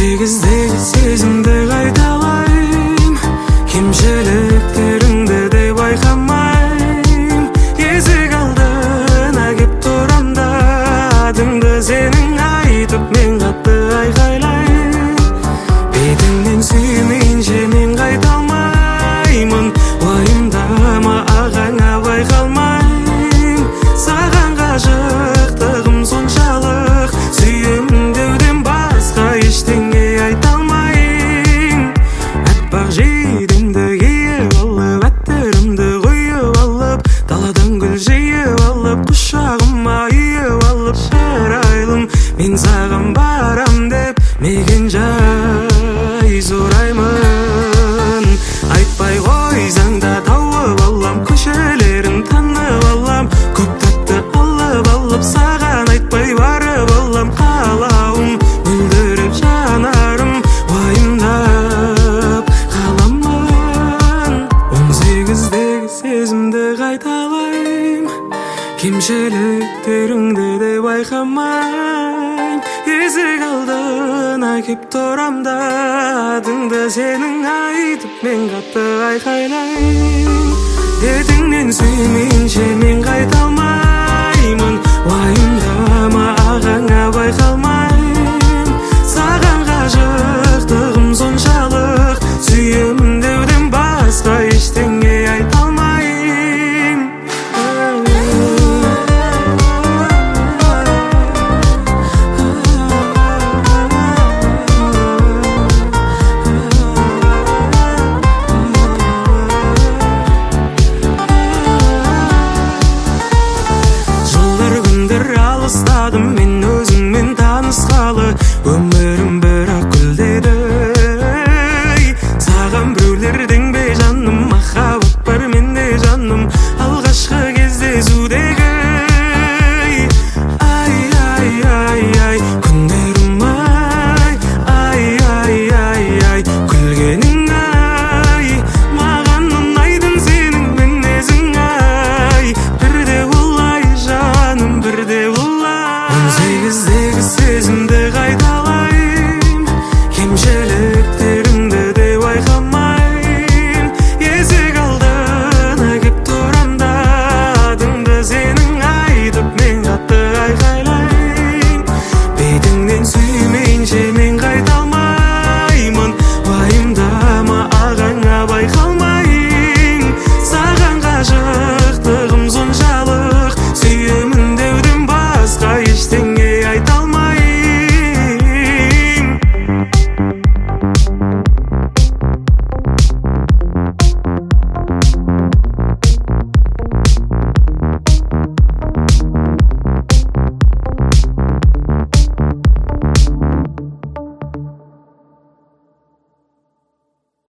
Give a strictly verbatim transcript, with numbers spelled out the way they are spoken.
сегіздегі сезімді қайталайым, кемшіліктеріңді де байқамайым. Есік алдына кеп тұрам да, атыңды сенің айтып мен қатты айқайлайым. Бетіңнен сүймейінше мен қайта алмаймын, уайымдама ағаңа байқалмайым. Саған ғашықтығым соншалық, сүйемін деуден басқа ештеңе айта алмайын. Аппақ жейдемді киіп алып, әттерімді құйып алып, даладан гүл жиып алып, құшағыма үйіп алып, шырайлым мен саған барам деп мекен жай сұраймын. Айтпай қойсаң да тауып алам, көшелерін танып алам, көп тәтті алып алып, саған айтпай барып алам. Қалауым мөлдіреп жанарым, уайымдап қаламын. Он сегіздегі сезімді қайталайым, кемшіліктеріңді де байқамайым. Есік алдына кеп тұрам да, атыңды сенің айтып мен қатты айқайлайым. Бетіңнен сүймейінше мен қайта алмаймын, уайымдама ағаңа байқалмайым. Саған ғашықтығым соншалық, сүйемін деуден басқа ештеңе айта алмайым. Жылдар күндер алыстадым мен өзіңмен танысқалы, өмірім бірақ гүлдеді. Саған біреулердің бе жаным, махаббат бар менде жаным, алғашқы кездесудегі. Ай, ай, ай, ай, күндерім ай, ай, ай, ай, ай, күлгенің ай, маған ұнайтын сенің мінезің ай. Бірде олай жаным, бірде олай. Он сегіздегі сезімді қайта